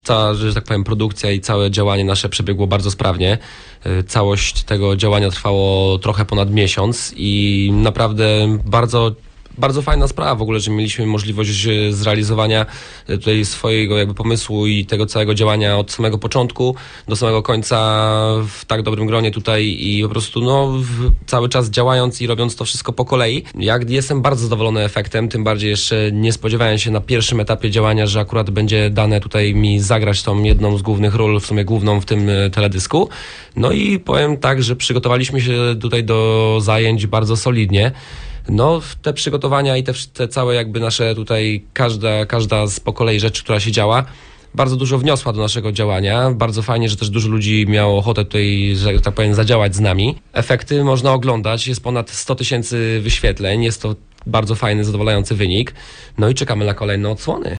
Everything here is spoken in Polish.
Cała, że tak powiem, produkcja i całe działanie nasze przebiegło bardzo sprawnie. Całość tego działania trwało trochę ponad miesiąc i naprawdę bardzo fajna sprawa w ogóle, że mieliśmy możliwość zrealizowania tutaj swojego jakby pomysłu i tego całego działania od samego początku do samego końca w tak dobrym gronie tutaj i po prostu cały czas działając i robiąc to wszystko po kolei. Jestem bardzo zadowolony efektem, tym bardziej jeszcze nie spodziewałem się na pierwszym etapie działania, że akurat będzie dane tutaj mi zagrać tą jedną z głównych ról, w sumie główną w tym teledysku. No i powiem tak, że przygotowaliśmy się tutaj do zajęć bardzo solidnie. Te przygotowania i te całe jakby nasze tutaj, każda z po kolei rzeczy, która się działa, bardzo dużo wniosła do naszego działania. Bardzo fajnie, że też dużo ludzi miało ochotę tutaj, że tak powiem, zadziałać z nami. Efekty można oglądać, jest ponad 100 000 wyświetleń, jest to bardzo fajny, zadowalający wynik. No i czekamy na kolejne odsłony.